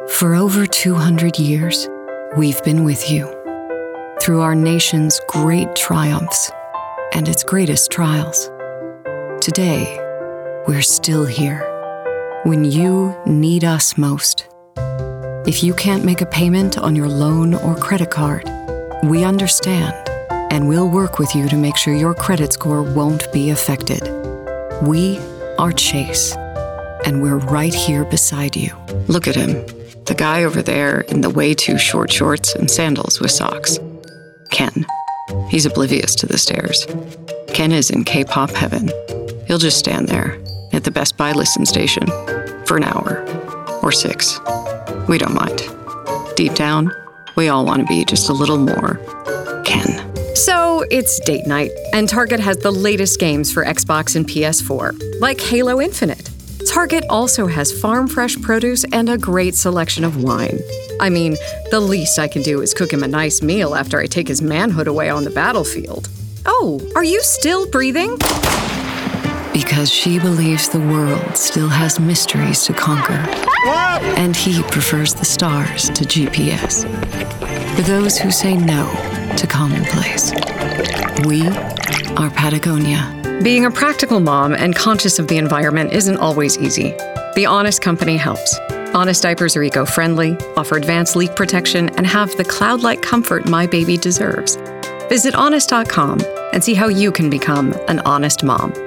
For over 200 years, we've been with you through our nation's great triumphs and its greatest trials. Today, we're still here when you need us most. If you can't make a payment on your loan or credit card, we understand, and we'll work with you to make sure your credit score won't be affected. We are Chase, and we're right here beside you. Look at him, the guy over there in the way too short shorts and sandals with socks. Ken. He's oblivious to the stairs. Ken is in K-pop heaven. He'll just stand there at the Best Buy listen station for an hour or 6. We don't mind. Deep down, we all want to be just a little more Ken. So it's date night, and Target has the latest games for Xbox and PS4, like Halo Infinite. Target also has farm-fresh produce and a great selection of wine. I mean, the least I can do is cook him a nice meal after I take his manhood away on the battlefield. Oh, are you still breathing? Because she believes the world still has mysteries to conquer. And he prefers the stars to GPS. For those who say no to commonplace, we are Patagonia. Being a practical mom and conscious of the environment isn't always easy. The Honest Company helps. Honest diapers are eco-friendly, offer advanced leak protection, and have the cloud-like comfort my baby deserves. Visit honest.com and see how you can become an honest mom.